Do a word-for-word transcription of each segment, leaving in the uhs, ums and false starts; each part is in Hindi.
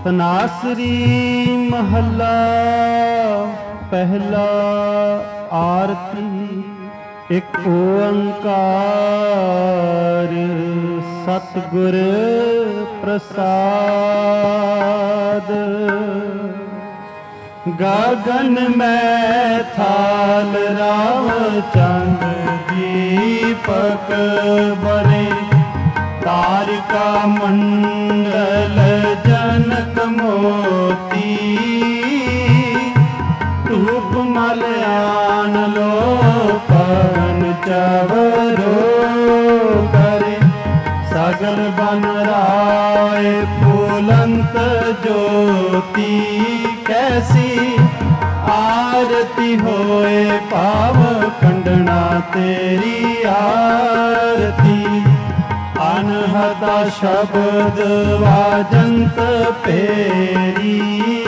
तनासरी महला पहला आरती। एक ओंकार सतगुर प्रसाद। गगन में थाल रामचंद्र दीपक बने। तारिका मंडल जनक मोती। धूप मलयान लो पवन चवरो करे। सगल बन राय फूलंत ज्योति। कैसी आरती होए पाव खंडना तेरी आरती। अनहता शब्द वाजंत पेरी।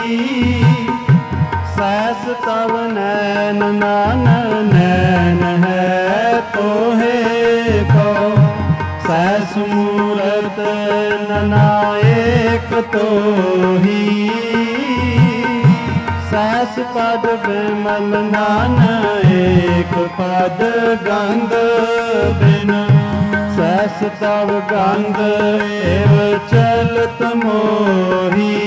सहस तव नैन नान नैन है तोहे को। सहस मूरत ननाएक तोही। सहस पद बिमल नान एक पद गंग बिन। सहस तव गंग एव चलत मोही।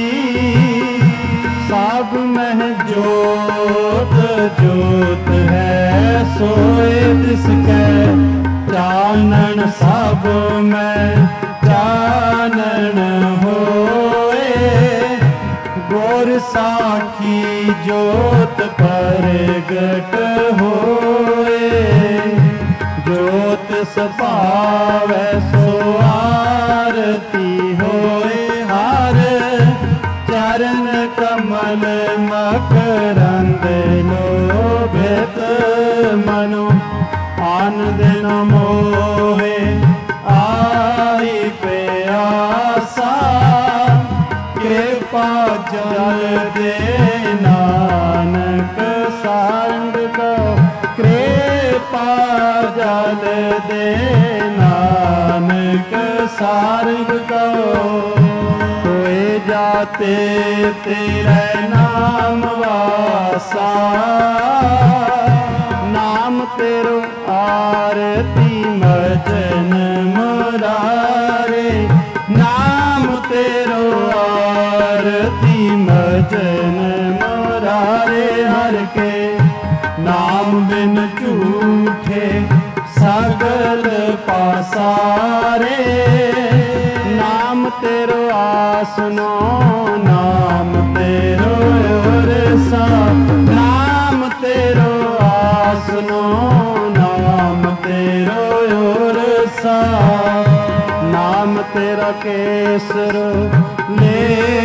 सब मह जोत जोत है सोए तिसकै। चानन सब में चानन होए। गोर साखी जोत परगट होए। जोत सपावै सो आरती होए। हर चरण कमल मकरंद लोभित मनो। आनंद न मोहे आई प्यासा। कृपा जल दे नानक सांग को। कृपा जल दे नानक सारंग को। होए जाते तेरे नाम वासा। नाम तेरो आरती मजन मुरारे। नाम तेरो आरती मजन मुरारे। हर के नाम बिन झूठे सगल पासारे। नाम तेरो आसनो नाम तेरो ओरसा। नाम तेरो आसनो नाम तेरो ओरसा। नाम तेरा केसर ले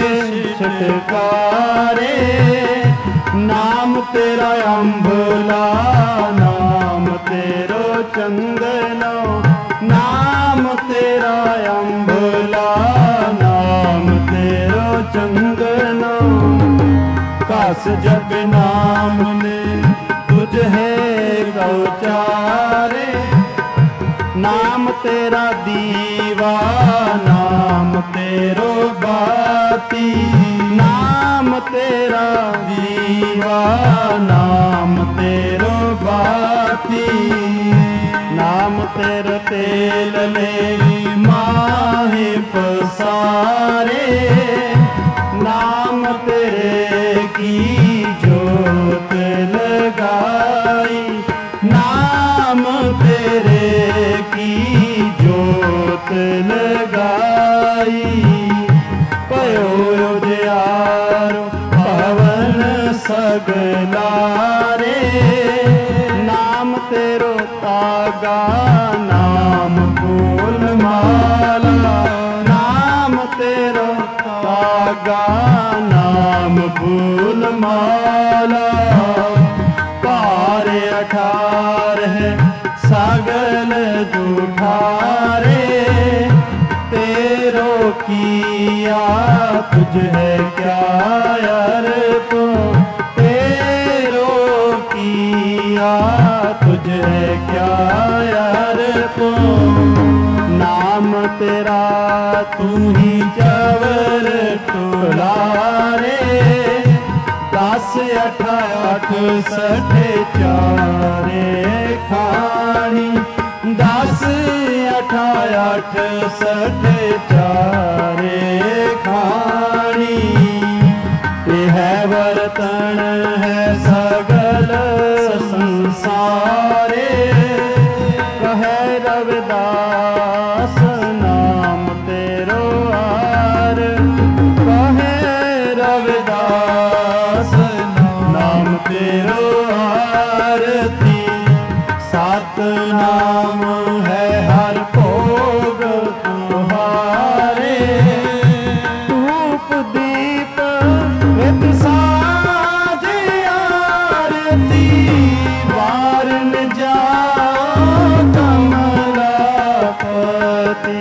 छटकारे। नाम तेरा अम्बला नाम तेरो चंदनो। नाम तेरा अम्बला नाम तेरो चंदनो। कस जग नाम ने तुझ है गौचारे। नाम तेरा दीवा नाम तेरो बाती। नाम तेरा दीवा नाम तेरो बाती। नाम तेरा तेल ले माहे पसारे। नाम तेरे की जोत लगाई। नाम तेरे की जोत लगाई। पयो उजियारो पवन सगलारे। नाम तेरो तागा नाम फूल माला। नाम तेरो तागा नाम फूल माला। पार अठार है सगल जुठारे। तेरो किया तुझ है क्या अर्प। तेरो किया तुझ है क्या अर्प। नाम तेरा तू ही चवर टोरा। दस अठाठ सठे चारे खानी, दस अठाठ सठे चारे खानी। यह वर्तन है सगल संसारे, कहे रविदास नाम तेरो हार, कहे रविदास नाम तेरो आरती। सात नाम है हर भोग तुम्हारे, धूप दीप नित साज आरती। वारन जाओ कमलापति,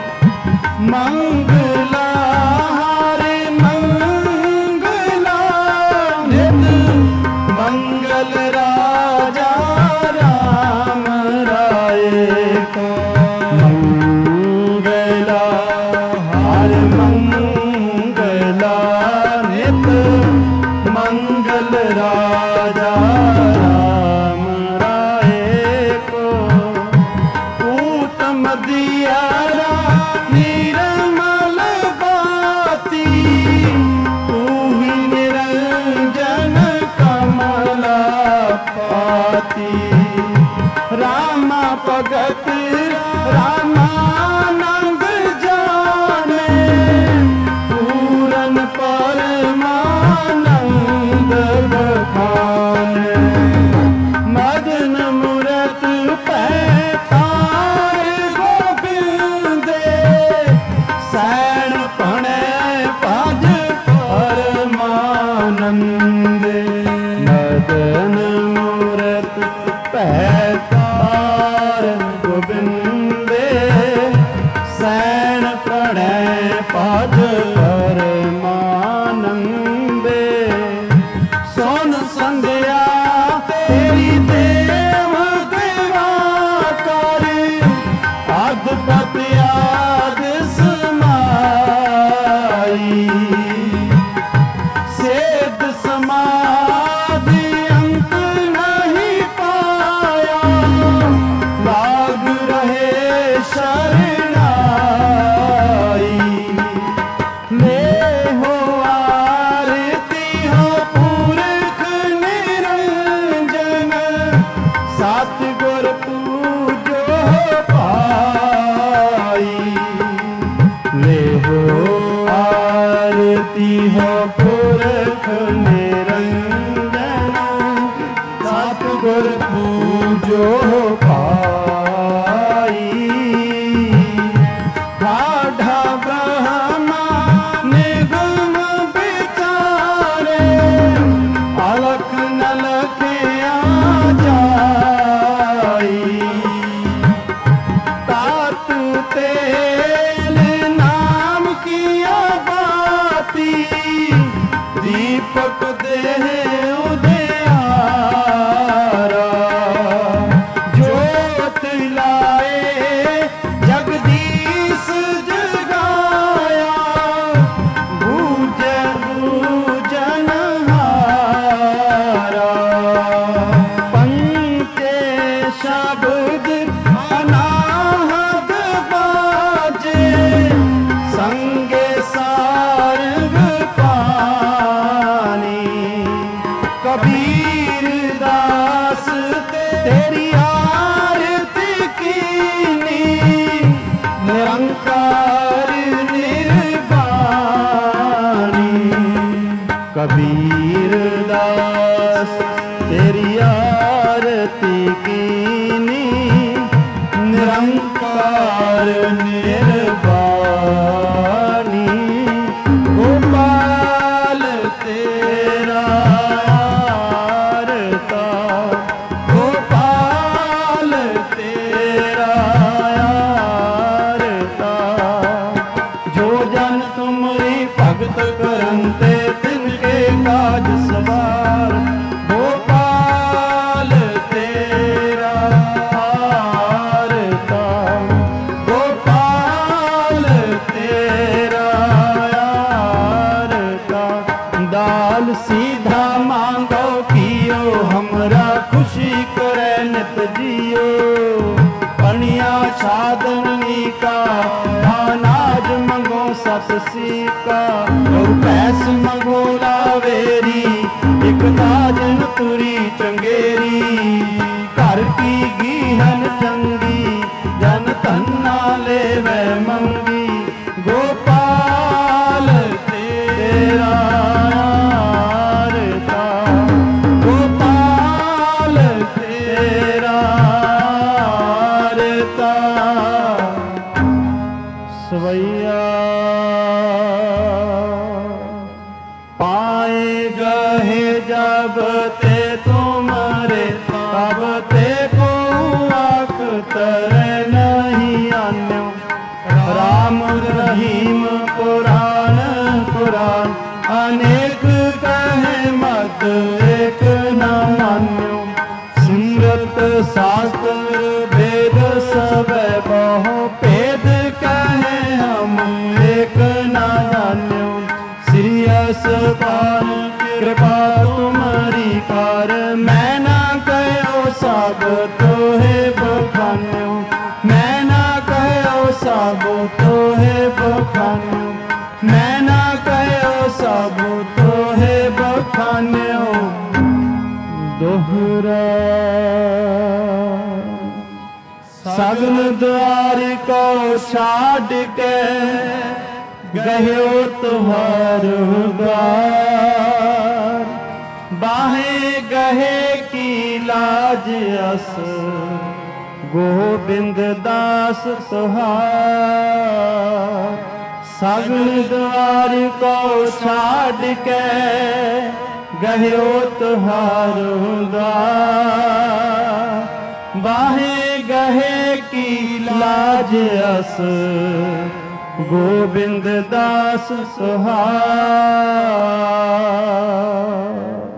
मंगला हरे मंगला नित मंगल राजा राम राय को। मंगला हरे मंगला नित मंगल राजा राम राय को। उत्तम दियारा निर्मल बाती, तू ही निरंजन कमलापति। रामा भगत रामानंद जाने, पूरन परमानंद बखाने। मदन मूरत पैतार गोबिंदे, सैन पणे पद परमानंदे। मदन मूरत पैतार गोबिंदे, सैन प्रणय पद परमानंदे। सोन संध्या तेरी देव देवा कर, अद्भुत आद समाई। सेध समाधि अंत नहीं पाया, लाग रहे शरणाई। ले हो आरती हो पुरख निरंजन, सतगुर पूजो पाई। ले हो आरती हो पुरख निरंजन, सतगुर पूजो पाई। ठाढ़ा ब्रह्मा निगम विचारे, अलख न लखिया जाई। तात तेल नाम किया बाती, दीपक देह उदयारा। ज्योत लाए जगदीश जगाया, बूझ बूझनहारा। पंचे शब्द अनाहत बाजे, संगे सारंग पानी। कबीर दास तेरी आरती कीनी, निरंकार निर्वाणी। कबीर दास तेरी आरती कीनी, निरंकार निर्वाणी। गोपाल तेरा मांगो कियो हमरा खुशी करे नित जियो पनिया छादनी का अनाज मंगो सत सीका और पैस मंगो लावेरी एक ताजन तुरी चंगेरी घर की गीहन चंगी जन धन्ना ले वे मंगी गोपाल तेरा रता गोपाल तेरा रता सवैया पाए गहे जब ते तुम्हारे तब ते को अख्तर नहीं आन्यो राम रहीम पुराण पुराण अनेक कहे मत एक न मान्यो सिमरत शास्त्र वेद सब बहु भेद कहे हम एक न जान्यो श्री असपान कृपा तुम्हारी कार मैं ना कहो सब तोहे बखान्यो मैं ना कहो सब तोहे बखान्यो मैं ना कहो सब तोहे बखान्यो दोहरा सगन द्वार को छाड़ के गयो तुहार द्वार बाहे गहे की लाज अस गोबिंद दास तुहार सगन द्वार को छाड़ के गयो तुहार द्वार बाहे गहे की लाज अस गोबिंद दास सुहार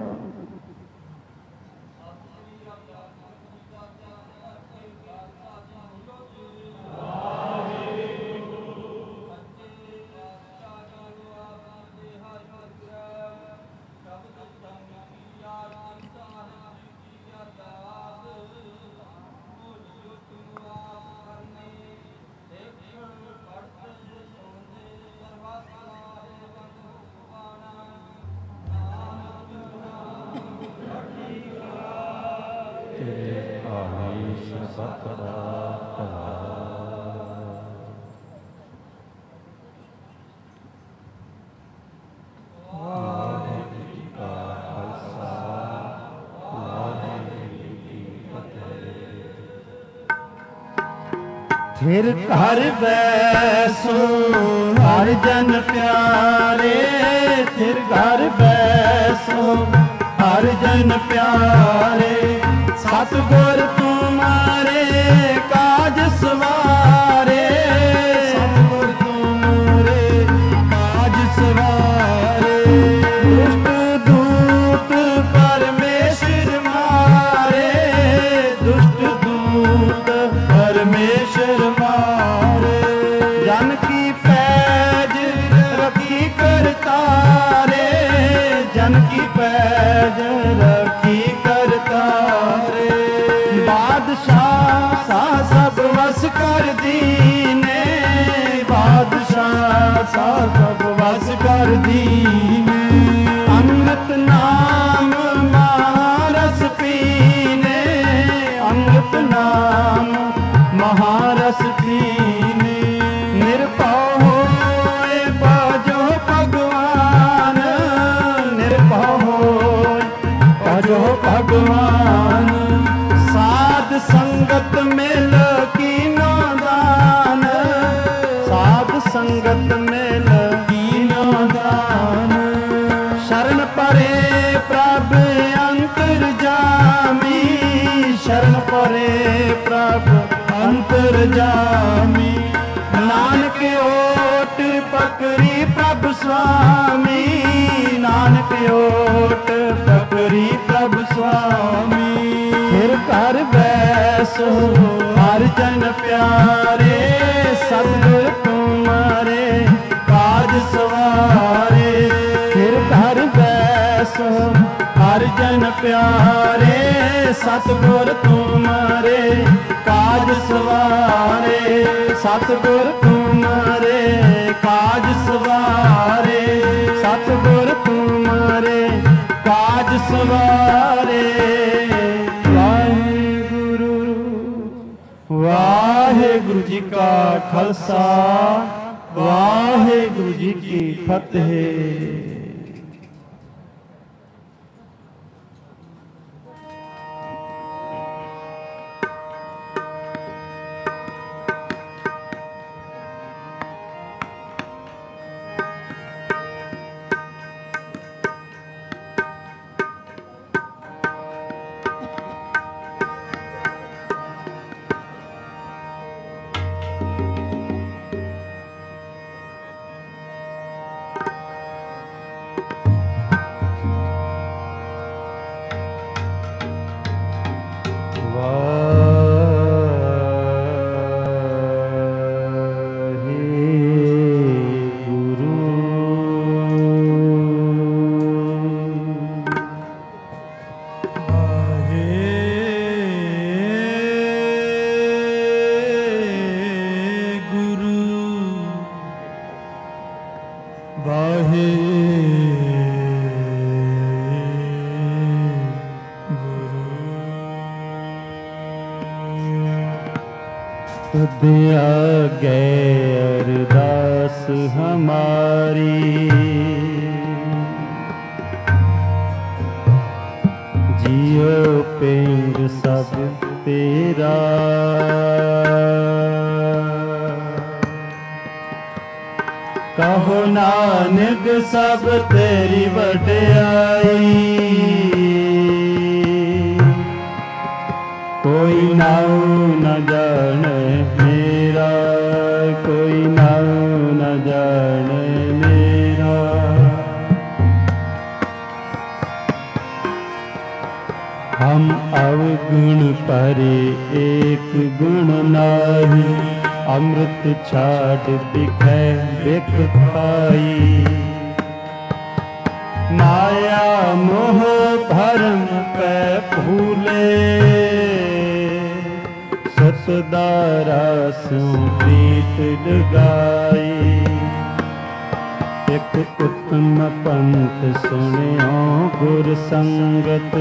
फिर घर बैसो हर जन प्यारे फिर घर बैसो हर जन प्यारे सतगुर तुम्हारे काज सवारे सतगुर तुम्हारे काज सवारे दुष्ट दूत परमेश्वर मारे दुष्ट दूत परमेश्वर मारे जन की पैज रखी करतारे जन की पैज रखी करतारे बादशाह सा सब वस कर दीने बादशाह सा सब वस कर दीने अमृत नाम महारस पीने अमृत नाम महारस पीने निर्भव होए बाजो भगवान निर्भव होए बाजो भगवान साध संगत में लकीनो दान साध संगत में लकीनो दान शरण परे प्रभ अंतर जामी शरण परे प्रभ अंतर जामी नानक ओट पकड़ी प्रभु स्वामी नानक ओट पकड़ी प्रभु स्वामी फिर घर बैसो हर जन प्यारे सतगुर तुम्हारे काज सवारे फिर घर बैसो हर जन प्यारे सतगुर तुम्हारे काज सवारे सतगुर तुम्हारे काज सवारे सतगुर तुम्हारे काज सवारे वाहिगुरु वाहिगुरु जी का खालसा वाहिगुरु जी की फतेह। दिया गए अरदास हमारी जियो पिंड सब तेरा कहो नानक सब तेरी वड्याई कोई नाऊ न जाने मेरा कोई नाऊ न जाने मेरा हम अवगुण परे एक गुण नाही अमृत छाड़ बिखै बिख खाई माया मोह भरम पे भूले सतदारा सु प्रीत लगाई एक उत्तम पंथ सुनियो गुर संगत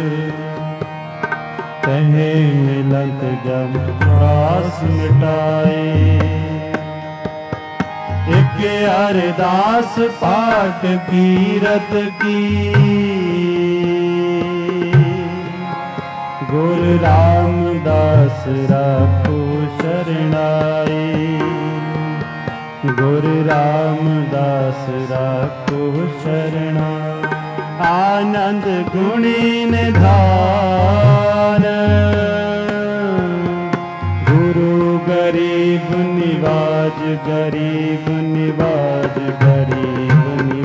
कहे मिलत जब रास मिटाए एक अरदास पाठ कीरत की गुरु रामदास राखो शरणाई गुरु रामदास राखो शरणा आनंद गुणी निधान गुरु गरीब निवाज गरीब निवाज गरीब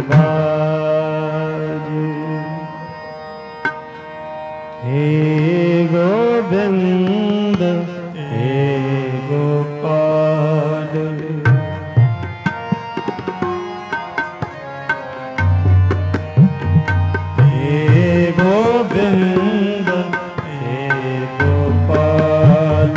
निवाज हे गोविंद हे गोपाल हे गोविंद हे गोपाल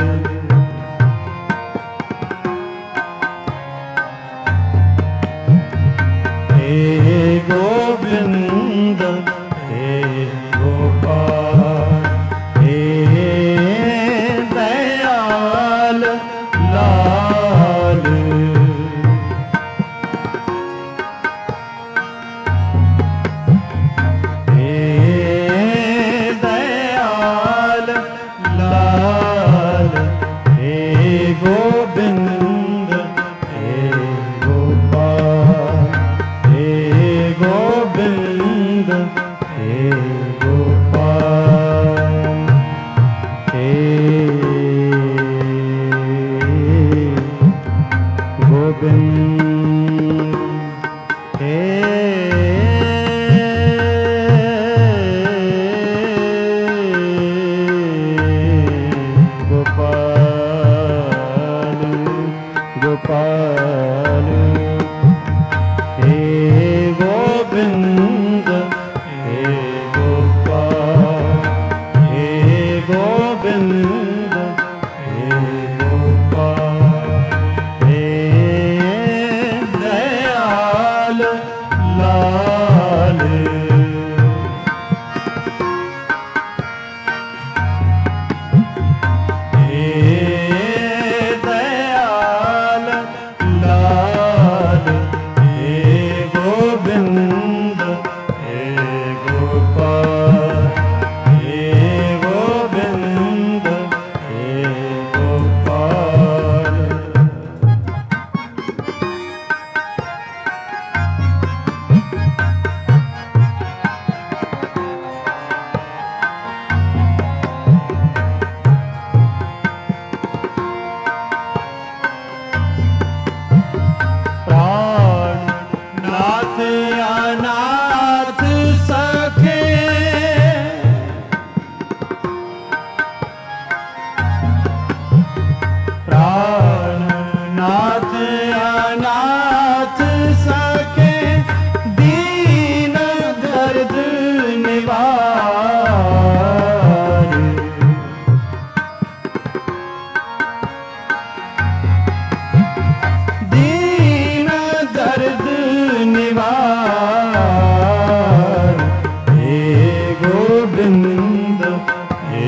हे गोविंद हे गोपाल हे दयाल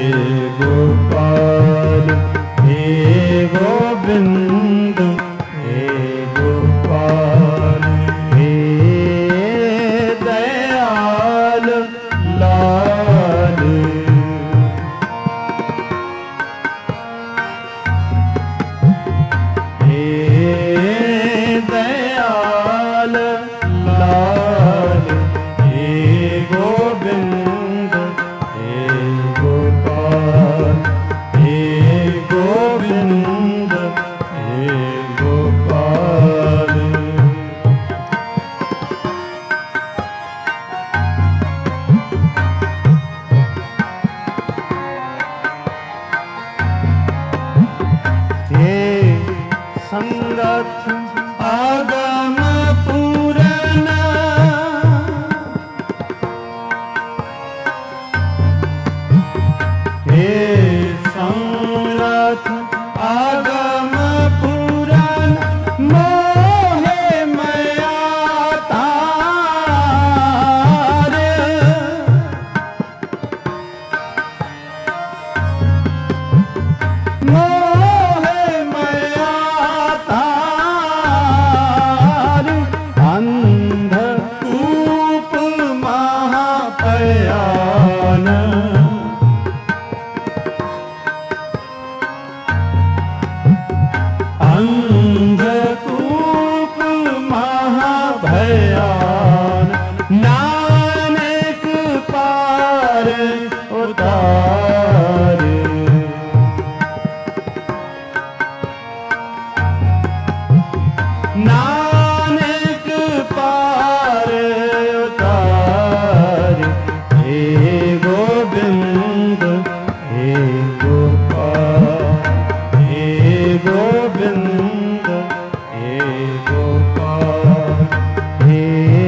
गोपाल हे गोविंद हे गोपाल हे दयाल लाल हे दयाल लाल हे गोविंद हे गोपाल हे गोविंद हे गोपाल हे संगत आगम पूरन हे संगत आगम पूरन मोहे मया तार मोहे मया तार अंधकूप महापयान अंधकूप महाभयान नानक पार उतार नानक पार उतार हे गोविंद हे गोपाल हे गोविंद हे गोपाल हे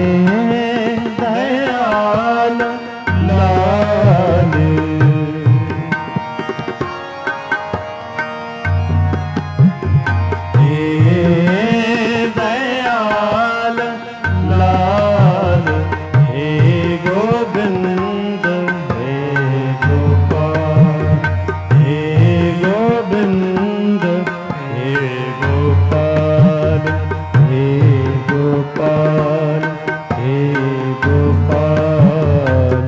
दयाल लाल हे दयाल लाल हे गोविंद हे गोपाल हे गोविंद हे गोपाल हे गोपाल हे गोपाल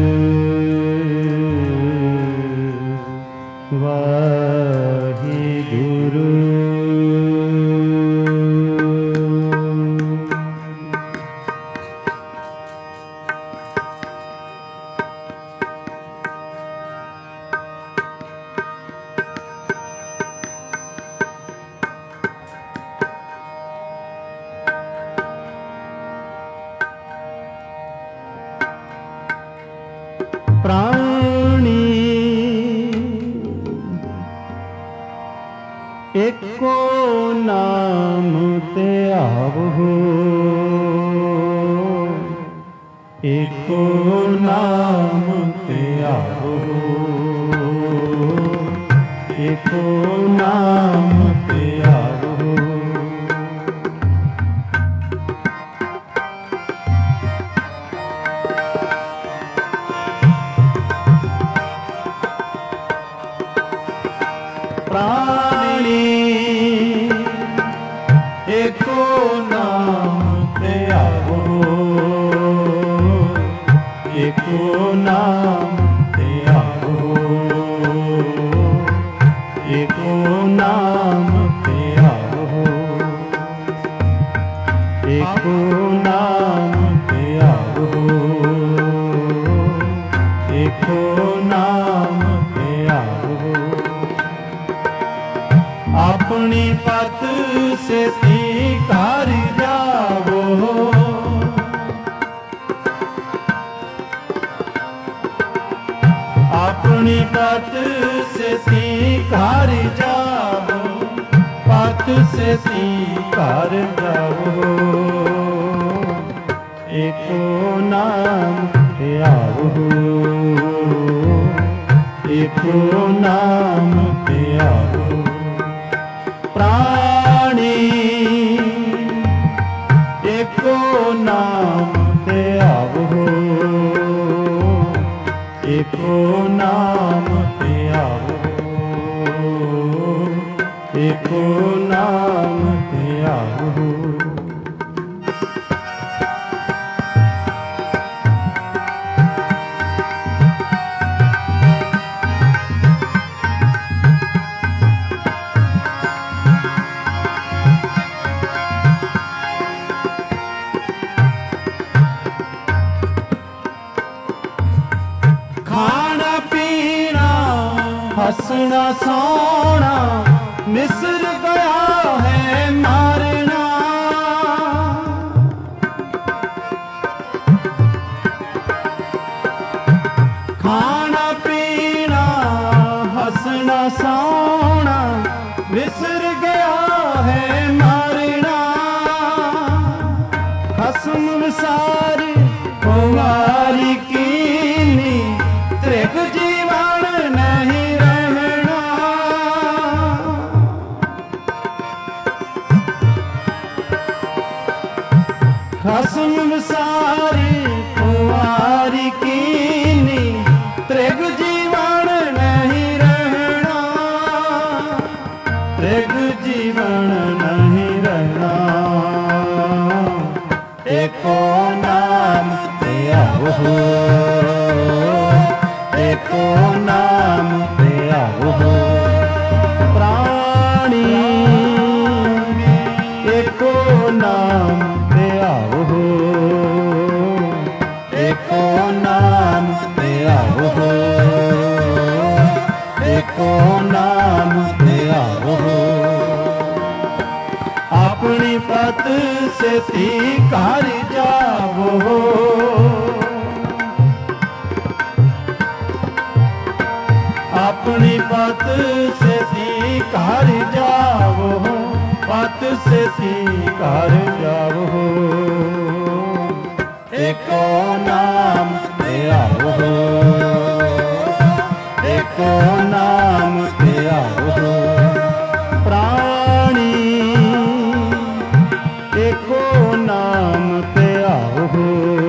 वाहिगुरु प्राणी एको नाम ते आवो एको नाम ते आवो एको नाम ते आवो प्राणी एको नाम ते आवो एको नाम ते आवो एको नाम ते आवो एको नाम ते आवो एको नाम ते आवो अपनी पत से तीकार जावो अपनी पत से तीकार जावो पत से तीकार जावो एको नाम ते आवो एको नाम ते आवो प्राणी एको नाम ते आवो एको नाम ते आओ, एको नाम ते आओ। हंसना सोना मिस्र गया है मारना, खाना पीना हंसना सोना मिस्र गया है मारना, खसम विसार कुमारी कीनी त्रिग जीवन नहीं खसम विसारी कुंवारी कीनी त्रिग जीवन नहीं रहना, त्रिग जीवन नहीं रहना। एको नाम ते आओ, एको नाम ते आओ, प्राणी एको नाम ते आओ, एको नाम ते आओ, एको नाम ते आओ। अपनी पत से तीकार जाओ, अपनी पत से तीकार जाओ, पत से तीकार जाओ, एको नाम ते आओ, एको नाम ते आओ, प्राणी एको नाम ते आओ,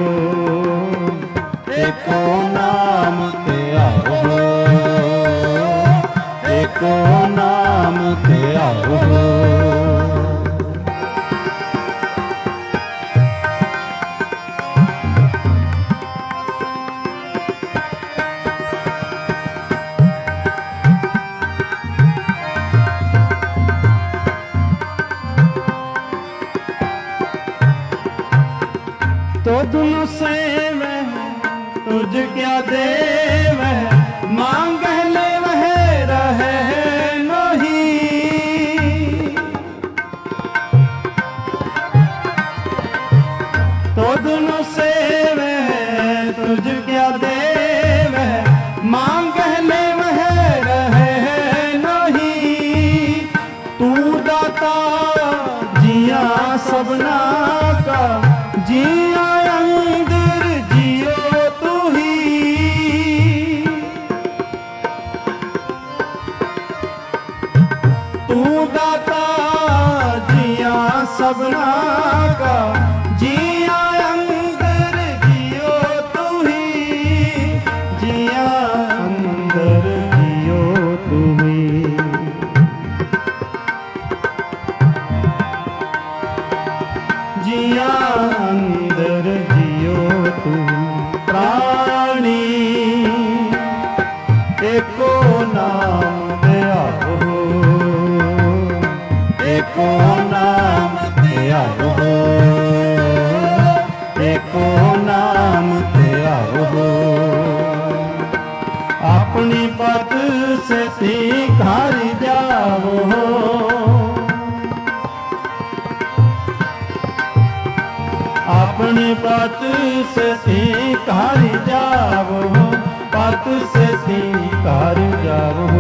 एको नाम ते आओ, एको नाम ते आओ। तो दुनु सेव तुझ क्या देव, मांग ले वह रहे नहीं, तो दुनु सेव तुझ क्या देव, मांग ले वह रहे नहीं, तू दाता जिया सबना का, जिया अंदर जियो तू ही, तू दाता जिया सबना का, जिया अंदर जियो तू ही, जिया अंदर जियो तू ही। जिया अंदर जियो तू, प्राणी एको नाम ते आओ, एको नाम ते आओ, एको नाम ते आओ। अपनी पत से तीकार जाओ, अपनी पत से तीकार जाओ, पत से तीकार जाओ,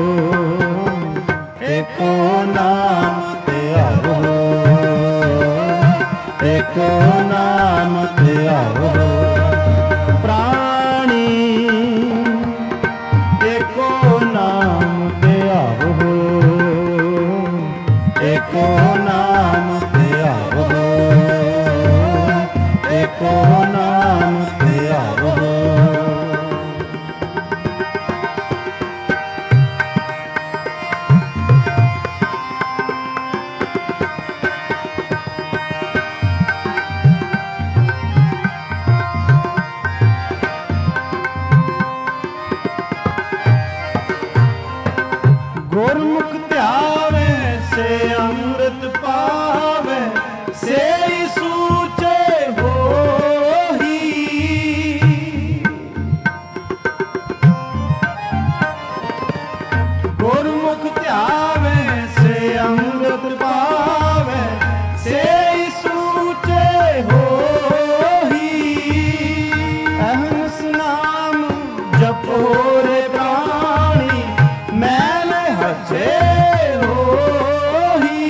एको नाम ते आओ, एको नाम ते आओ, प्राणी एको नाम ते आओ, एको नाम ते आओ, एको नाम ते आओ। ਗੁਰਮੁਖ ਧਿਆਵੇ ਸੇ ਅੰਮ੍ਰਿਤ ਪਾਵੇ, ਸੇ ਸੂਚੇ ਹੋਹੀ। ਗੁਰਮੁਖ ਧਿਆਵੇ ਸੇ ਅੰਮ੍ਰਿਤ ਪਾਵੇ, ਸੇ ਸੂਚੇ ਹੋਹੀ। ਅਹੰਸ ਨਾਮ ਜਪੋ ਰੇ ਪ੍ਰਾਣੀ, ਮੈਲ ਹਛੇ ਹੋਹੀ।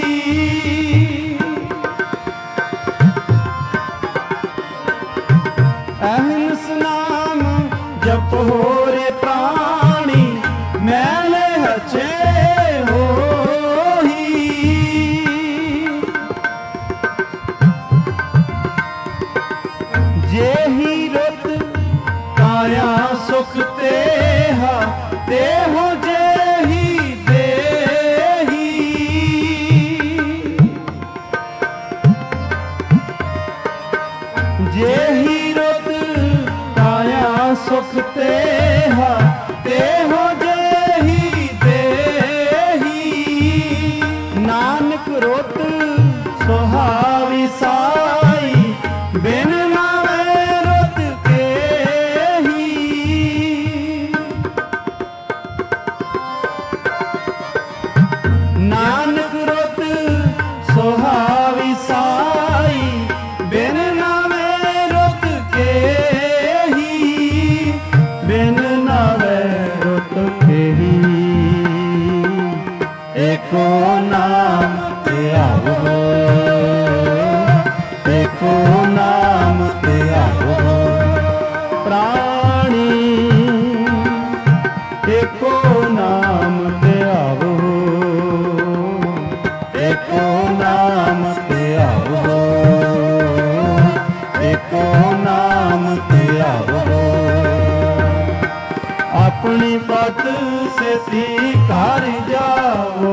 ਅਹੰਸ ਨਾਮ ਜਪੋ ਰੇ ਪ੍ਰਾਣੀ, ਮੈਲ ਹਛੇ ਹੋਹੀ। जेहि रुत काया सुख तेहा, तेहो जेहि देही। जेहि रुत काया सुख तेहा, तेहो जेहि देही। नानक रुत सुहावी साई, बिन नानक रुत सुहावी साई, बिन नावे रुत केही। बिन नावे रुत केही। एको नाम ध्याओ, एको नाम ध्याओ प्राणी, एको नाम ध्याओ, एको नाम ध्याओ, एको नाम ध्याओ। अपनी पत से घर जाओ,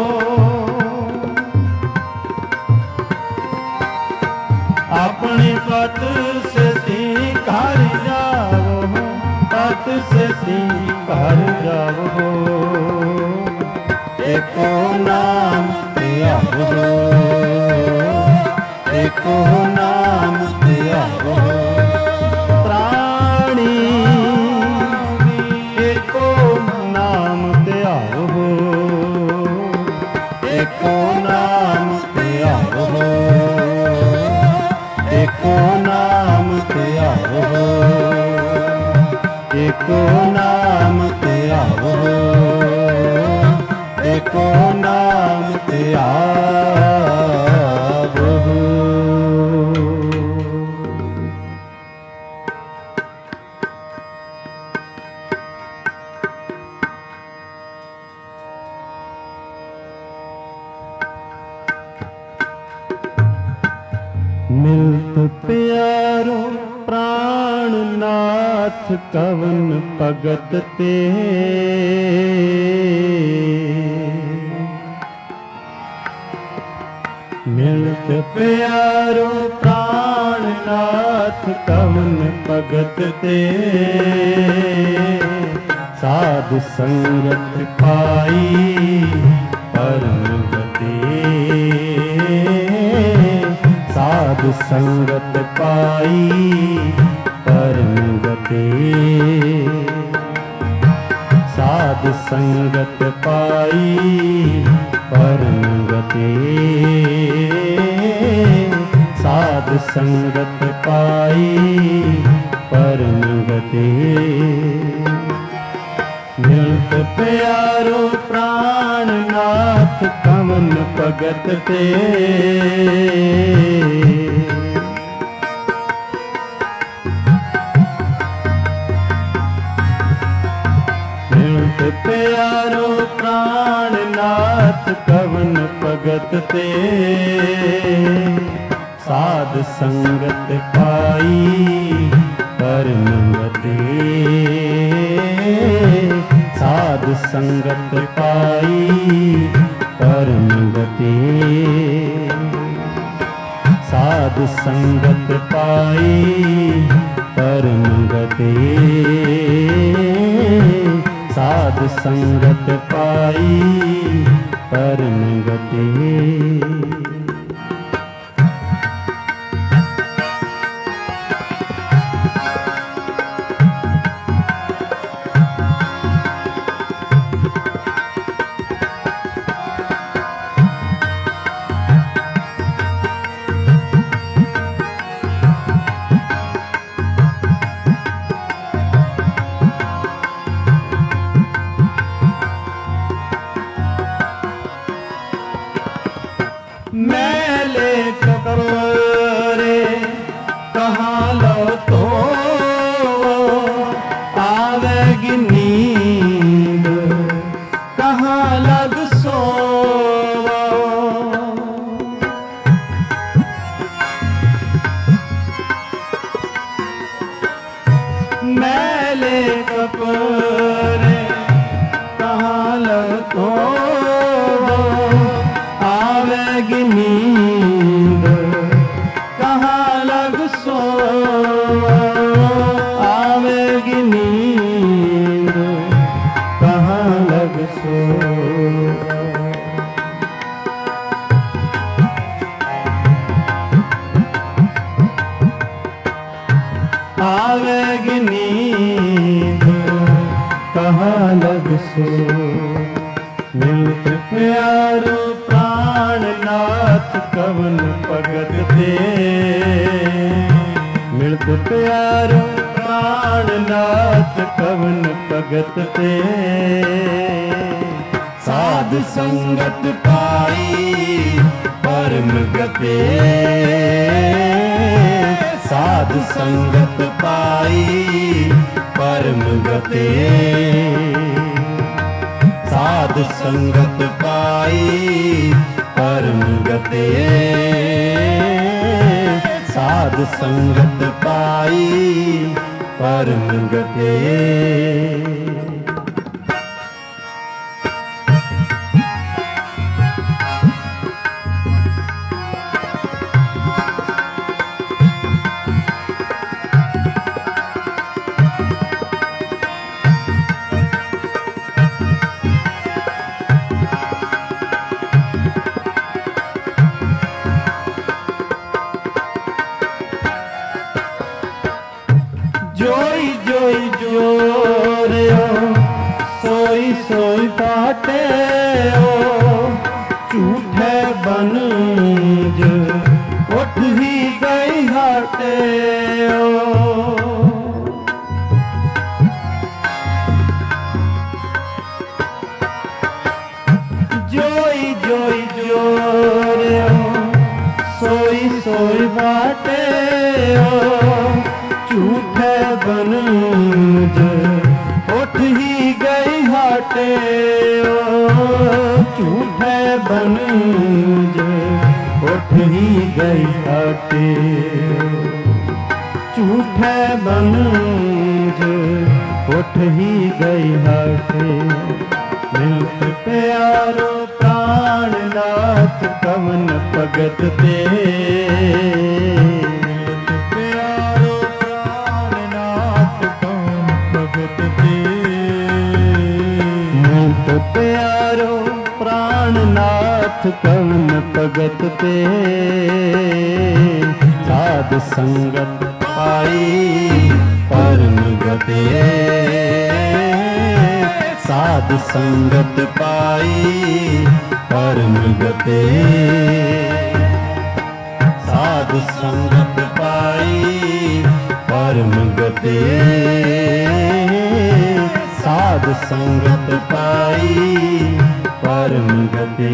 अपनी पत से घर जाओ, पत से घर जाओ। एको नाम ध्याओ, एको नाम ध्याओ प्राणी, एको नाम ध्याओ, एको नाम ध्याओ, एको नाम ध्याओ, एको नाम ध्याओ, एको नाम ध्याओ। मिलत प्यारो प्राणनाथ, कवन भगत ते। मिलत प्यारो प्राणनाथ, कवन भगत ते। साध संगत पाई परम गति, साध संगत पाई परम गति। साध संगत पाई परम गति, साध संगत पाई परम गति। मिलत प्यारो प्राणनाथ, कवन भगत ते। मिलत प्यारो प्राणनाथ, कवन भगत ते। साध संगत पाई परम गति, साध संगत पाई परम गति। साध संगत पाई परम गति, साध संगत पाई परम गति। मैले कपरे कहाँ लो तो आवेगी नींद कहाँ लग सो। मैले कपरे कहाँ लो तो आवेगी नींद कहाँ लग सो। आवेगी नींद कहाँ लग सो। आवेगी नींद कहाँ लग सो। मिलत प्यारो प्राणनाथ कवन भगत ते। मिलत प्यारो प्राणनाथ कवन भगत ते। साध संगत पाई परम गते। साध संगत पाई परम गते। साध संगत पाई परम गते। साध संगत पाई परम गते। जोई जोई जोरियो सोई सोई बाटे ओ। झूठे बनज उठ ही गई हाटे ओ। जोई जोई जोरियो सोई सोई बाटे ओ। झूठे बनज उठ ही गई हाटे ओ। झूठे बनज उठ ही गई हाटे। झूठे बनज उठ ही गई हाटे। मिलत प्यारो प्राणनाथ कवन भगत ते। प्यारो प्राणनाथ कवन भगत ते। साध संगत पाई परम गते। साध संगत पाई परम गते। साध संगत पाई परम गते। साध संगत पाई परम गते।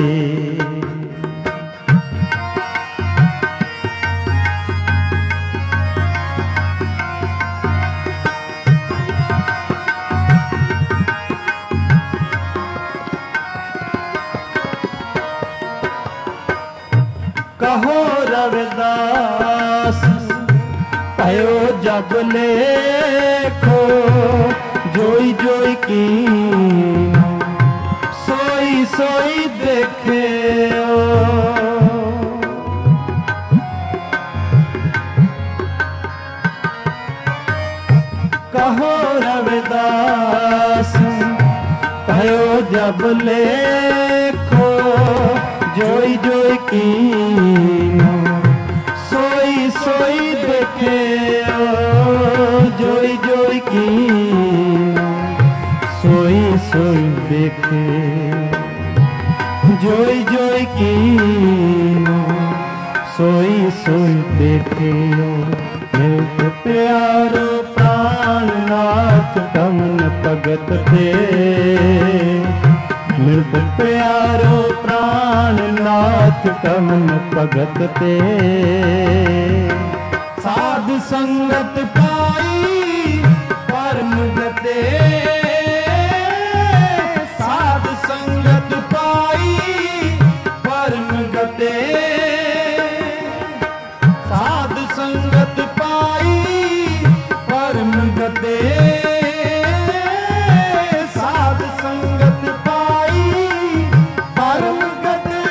कहो रविदास भयो जब लेखो। जोई जोई की सोई सोई देखे ओ। कहो रविदास भयो जब लेखो जोई जोई कीनो सोई सोई देखे जोई जोई कीनो सोई सोई देखे जोई जोई कीनो सोई सोई देखे मिलत प्यारो प्राणनाथ कमन भगत ते मिलत प्यारो प्राणनाथ कमन भगत ते साध संगत पाई परम गते साध संगत पाई परम गते साध संगत पाई परम गते साध संगत पाई परम गते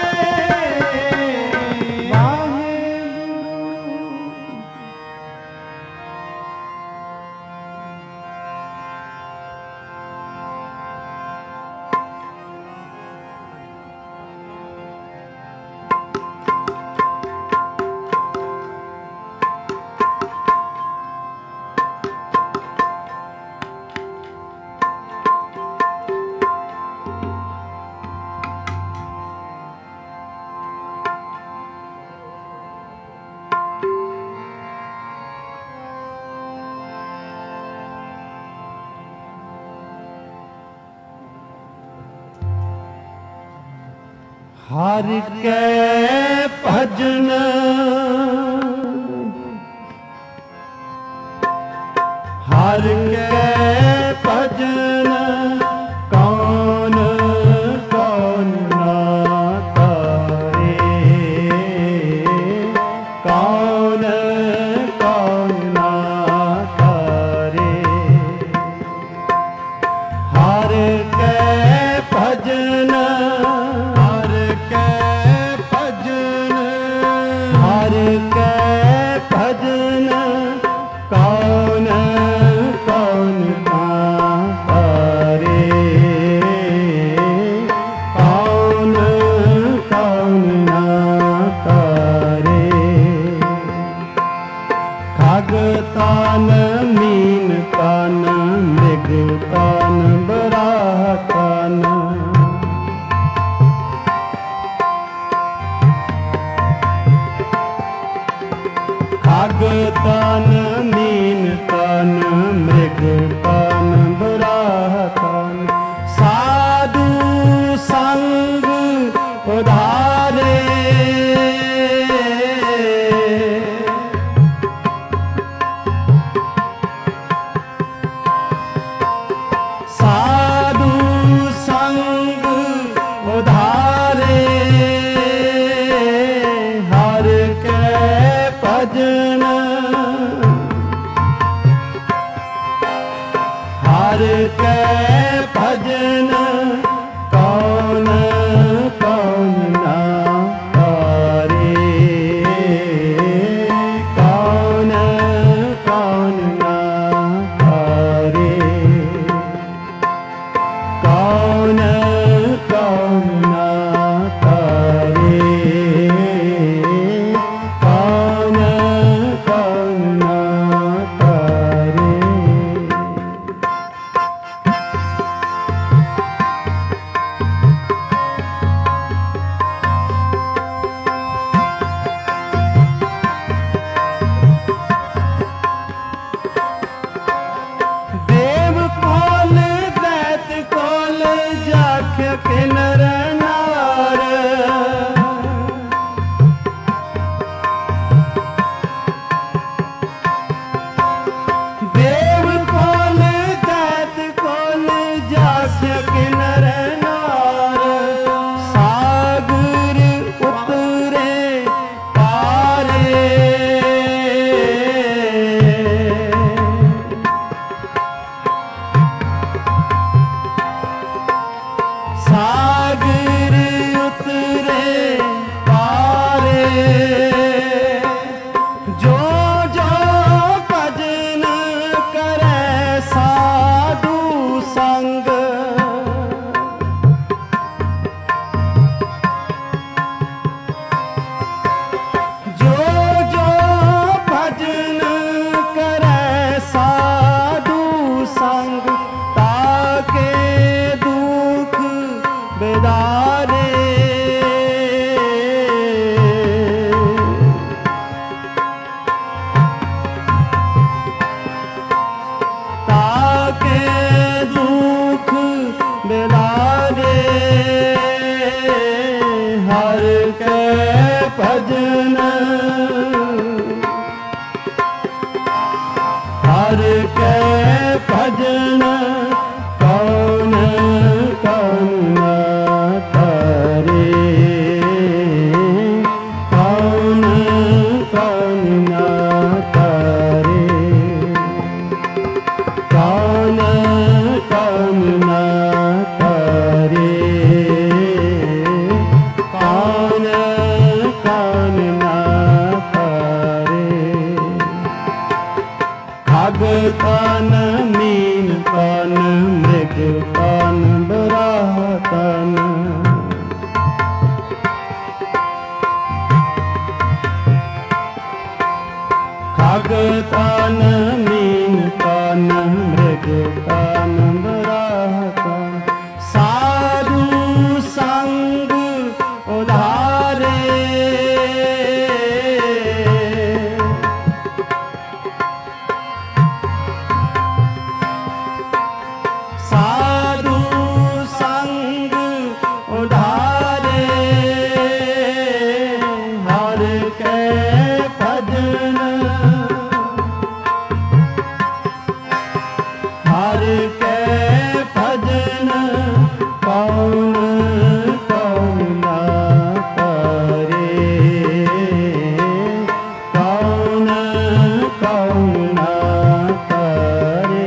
हर के भजन हर के भजन कौन कौन ना तारे कौन कौन ना तारे हर के भजन हर के भजन कौन कौन ना तारे कौन कौन ना तारे खग तान मीन तान मृग तान बराह तान खग तान मीन तान मृग तान बराह तान साधु संग उधारे साधु संग उधारे हर के भजन हर के भजन कौन कौन ना तारे कौन कौन ना तारे ਕੌਣ ਕੌਣ ਨਾ ਕਰੇ, ਕੌਣ ਕੌਣ ਨਾ ਕਰੇ।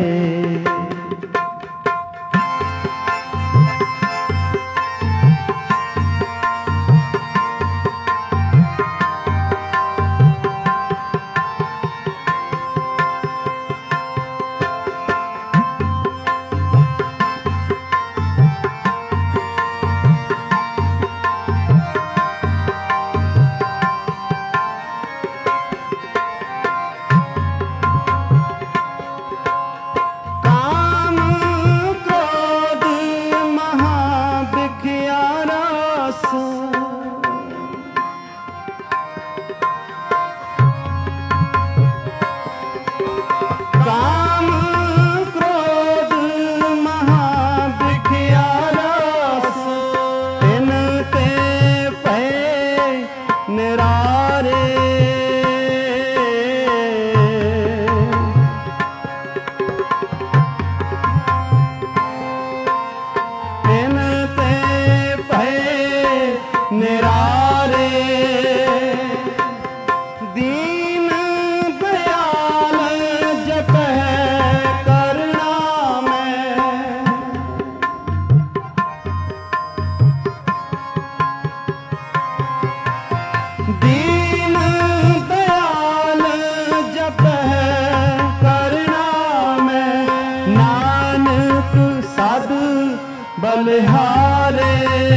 ਬਲਿਹਾਰੇ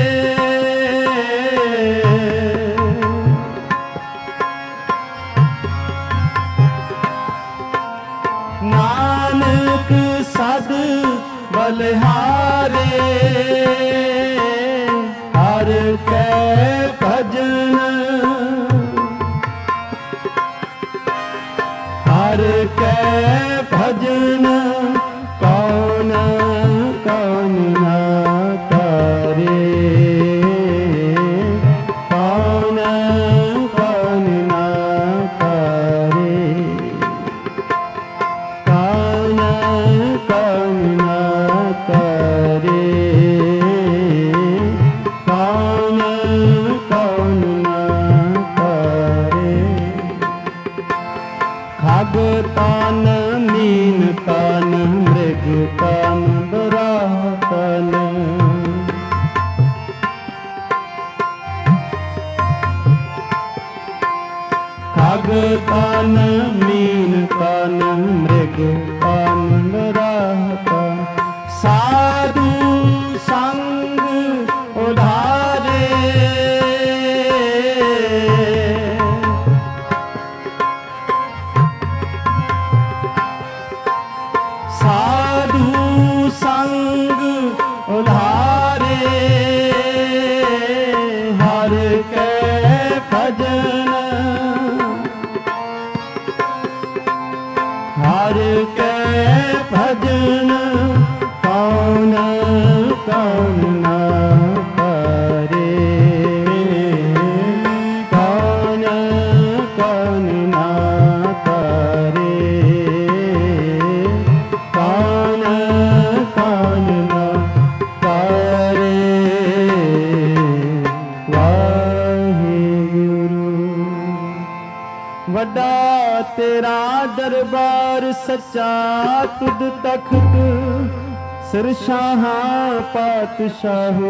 ਨਾਨਕ ਸਦ ਬਲਿਹਾਰੇ ਹਰ ਕੈ ਭਜਨ ਹਰ ਕੈ ਭਜਨ ਕੌਣ ਕੌਣ ਨਾ ਕਰੇ, ਕੌਣ ਕੌਣ ਨਾ ਕਰੇ, ਕੌਣ ਕੌਣ ਨਾ ਕਰੇ, ਕੌਣ ਕੌਣ ਨਾ ਕਰੇ। ਖਗ ਤਨ ਮੀਨ ਤਨ ਮ੍ਰਿਗ ਤਨ ਬਰਾਹ ਤਨ ਖਗ ਤਨ ਮੀਨ ਤਨ ਮ੍ਰਿਗ ਤਨ ਬਰਾਹ ਤਨ ਸਾਧੂ ਸੰਗ ਉਧਾਰੇ ਸਾਧੂ ਸੰਗ ਉਧਾਰੇ ਹਰ ਕੈ ਭਜਨ ਹਰ ਕੈ ਭਜਨ ਕੌਣ ਕੌਣ ਨਾ ਕਰੇ, ਕੌਣ ਕੌਣ ਨਾ ਕਰੇ, ਕੌਣ ਕੌਣ ਨਾ ਕਰੇ। ਵਾਹਿਗੁਰੂ ਵੱਡਾ ਤੇਰਾ ਦਰਬਾਰ ਸੱਚਾ ਤੁਧ ਤਖਤ ਸਿਰ ਸ਼ਾਹਾਂ ਪਾਤਸ਼ਾਹੋ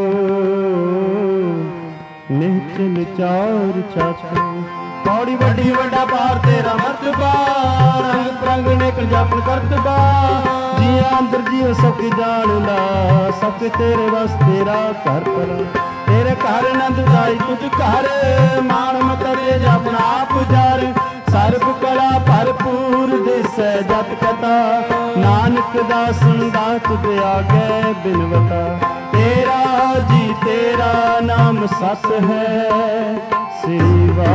ਨਿਹਚਲ ਚਾਰ ਚਾਚਾ। ਪੌੜੀ ਵੱਡੀ ਵੱਡਾ ਪਾਰ ਤੇਰਾ ਮਰਤਬਾ ਰੰਗ ਪ੍ਰੰਗ ਨੇਕ ਜਾਪਨ ਕਰਤਬਾ ਜੀਆਂ ਅੰਦਰ ਜੀਉ ਸਭ ਜਾਣ ਲਾ ਸਭ ਤੇਰੇ ਵਸ ਤੇਰਾ ਘਰ ਪਰਾ ਤੇਰੇ ਘਰ ਆਨੰਦ ਦਾਈ ਤੁਝ ਘਰ ਮਾਣ ਮਤਰੇ ਜਪਨ ਆਪ ਜਾਰ ਸਰਬ ਕਲਾ ਭਰਪੂਰ ਦਿਸੈ ਜਤ ਕਥਾ ਨਾਨਕ ਦਾਸਨ ਦਾਤ ਦੇ ਆਗੇ ਬਿਨਵਤਾ ਤੇਰਾ ਜੀ ਤੇਰਾ ਨਾਮ ਸਤ ਹੈ ਸੇਵਾ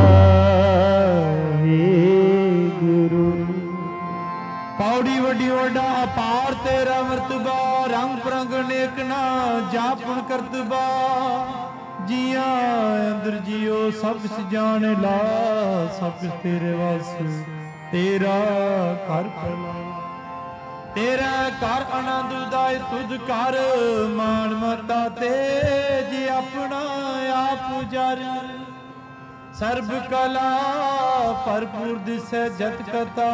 ਗੁਰੂ। ਪੌੜੀ ਵੱਡੀ ਵੱਡਾ ਅਪਾਰ ਤੇਰਾ ਮਰਤਬਾ ਰੰਗ ਪ੍ਰੰਗ ਨੇਕ ਨਾ ਜਾਪਨ ਕਰਤਬਾ ਜੀਆਂ ਅੰਦਰ ਜੀਓ ਸਭ ਕੁਛ ਜਾਣ ਲਾ ਸਭ ਕੁਛ ਤੇਰੇ ਵਾਸ ਤੇਰਾ ਘਰ ਪਲਾ ਤੇਰਾ ਘਰ ਆਨੰਦ ਉਦਾਇ ਤੁਧ ਘਰ ਮਾਣ ਮਤਾ ਤੇਜ ਆਪਣਾ ਆਪ ਜਰ ਸਰਬ ਕਲਾ ਭਰਪੂਰ ਦਿਸੈ ਜਤ ਕਥਾ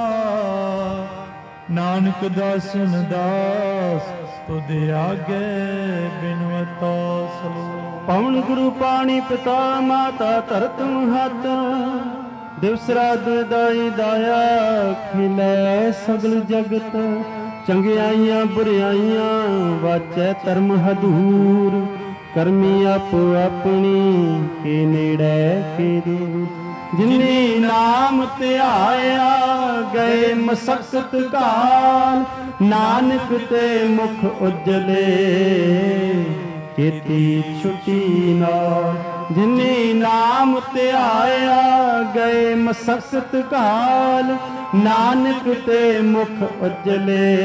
ਨਾਨਕ ਦਾਸਨ ਦਾਸ ਤੁਧ ਆਗੇ ਬਿਨਵਤਾ ਸਲੋ ਪਵਨ ਗੁਰੂ ਪਾਣੀ ਪਿਤਾ ਮਾਤਾ ਧਰਤ ਮਹਤ ਦਿਵਸ ਰਾਤ ਦਾਈ ਦਾਇਆ ਖਿਲੇ ਸਗਲ ਜਗਤ ਚੰਗਿਆਈਆਂ ਬੁਰਿਆਈਆਂ ਵਾਚੈ ਧਰਮ ਹਦੂਰ ਕਰਮੀ ਆਪੋ ਆਪਣੀ ਕੇ ਨੇੜੇ ਕੇ ਦੂਰ ਜਿਨੀ ਨਾਮ ਧਿਆਇਆ ਗਏ ਮਸਕਤ ਕਾਲ ਨਾਨਕ ਤੇ ਮੁਖ ਉਜਲੇ ਕੀਤੀ ਛੁਟੀ ਨਾਲ ਜਿਨੀ ਨਾਮ ਧਿਆਇਆ ਗਏ ਮਸਕਤ ਕਾਲ ਨਾਨਕ ਤੇ ਮੁਖ ਉਜਲੇ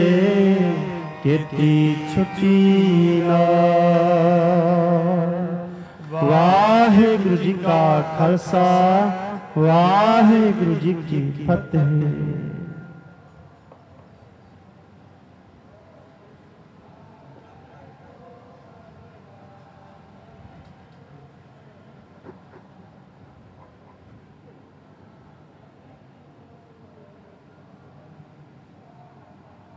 ਕੀਤੀ ਛੁਟੀ ਨਾਲ ਵਾਹਿਗੁਰੂ ਜੀ ਕਾ ਖਾਲਸਾ ਵਾਹਿਗੁਰੂ ਜੀ ਕੀ ਫਤਿਹ।